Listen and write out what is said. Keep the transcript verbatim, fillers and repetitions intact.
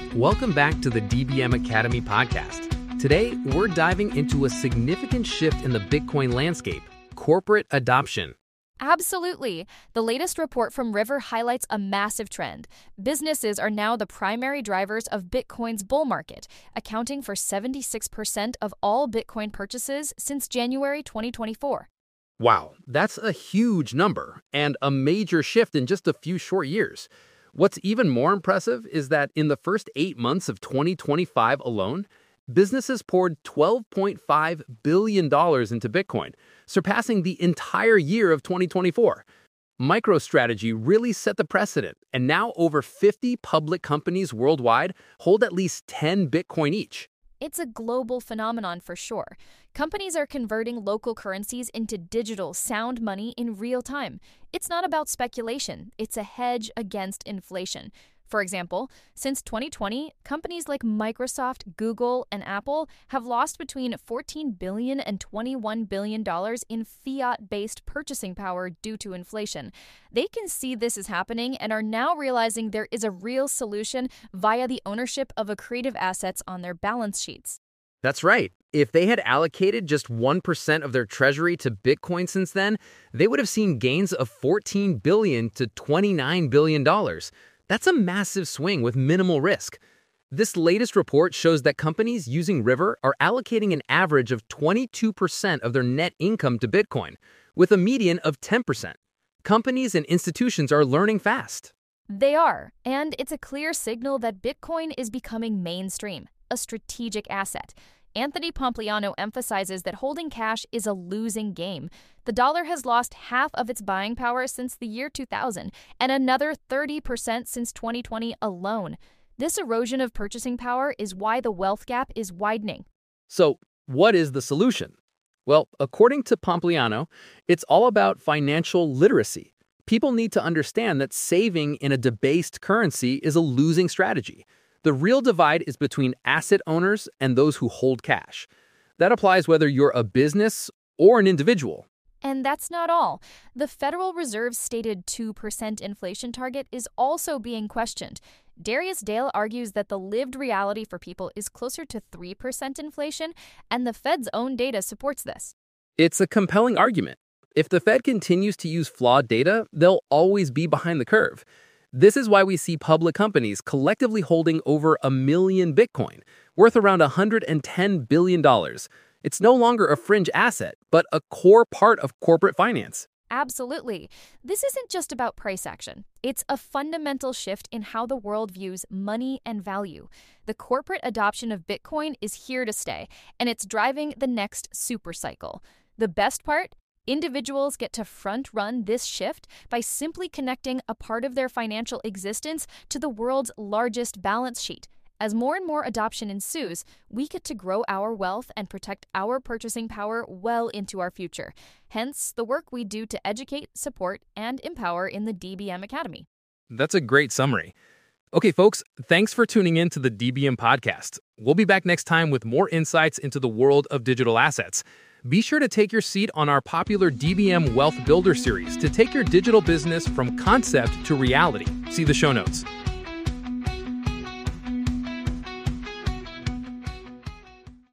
Welcome back to the D B M Academy podcast. Today, we're diving into a significant shift in the Bitcoin landscape, corporate adoption. Absolutely. The latest report from River highlights a massive trend. Businesses are now the primary drivers of Bitcoin's bull market, accounting for seventy-six percent of all Bitcoin purchases since January twenty twenty-four. Wow, that's a huge number and a major shift in just a few short years. What's even more impressive is that in the first eight months of twenty twenty-five alone, businesses poured twelve point five billion dollars into Bitcoin, surpassing the entire year of twenty twenty-four. MicroStrategy really set the precedent, and now over fifty public companies worldwide hold at least ten Bitcoin each. It's a global phenomenon for sure. Companies are converting local currencies into digital sound money in real time. It's not about speculation, it's a hedge against inflation. For example, since twenty twenty, companies like Microsoft, Google, and Apple have lost between fourteen billion dollars and twenty-one billion dollars in fiat-based purchasing power due to inflation. They can see this is happening and are now realizing there is a real solution via the ownership of accretive assets on their balance sheets. That's right. If they had allocated just one percent of their treasury to Bitcoin since then, they would have seen gains of fourteen billion dollars to twenty-nine billion dollars. That's a massive swing with minimal risk. This latest report shows that companies using River are allocating an average of twenty-two percent of their net income to Bitcoin, with a median of ten percent. Companies and institutions are learning fast. They are, and it's a clear signal that Bitcoin is becoming mainstream, a strategic asset. Anthony Pompliano emphasizes that holding cash is a losing game. The dollar has lost half of its buying power since the year two thousand, and another thirty percent since twenty twenty alone. This erosion of purchasing power is why the wealth gap is widening. So, what is the solution? Well, according to Pompliano, it's all about financial literacy. People need to understand that saving in a debased currency is a losing strategy. The real divide is between asset owners and those who hold cash. That applies whether you're a business or an individual. And that's not all. The Federal Reserve's stated two percent inflation target is also being questioned. Darius Dale argues that the lived reality for people is closer to three percent inflation, and the Fed's own data supports this. It's a compelling argument. If the Fed continues to use flawed data, they'll always be behind the curve. This is why we see public companies collectively holding over a million Bitcoin, worth around one hundred ten billion dollars. It's no longer a fringe asset, but a core part of corporate finance. Absolutely. This isn't just about price action. It's a fundamental shift in how the world views money and value. The corporate adoption of Bitcoin is here to stay, and it's driving the next super cycle. The best part? Individuals get to front-run this shift by simply connecting a part of their financial existence to the world's largest balance sheet. As more and more adoption ensues, we get to grow our wealth and protect our purchasing power well into our future. Hence, the work we do to educate, support, and empower in the D B M Academy. That's a great summary. Okay, folks, thanks for tuning in to the D B M podcast. We'll be back next time with more insights into the world of digital assets. Be sure to take your seat on our popular D B M Wealth Builder series to take your digital business from concept to reality. See the show notes.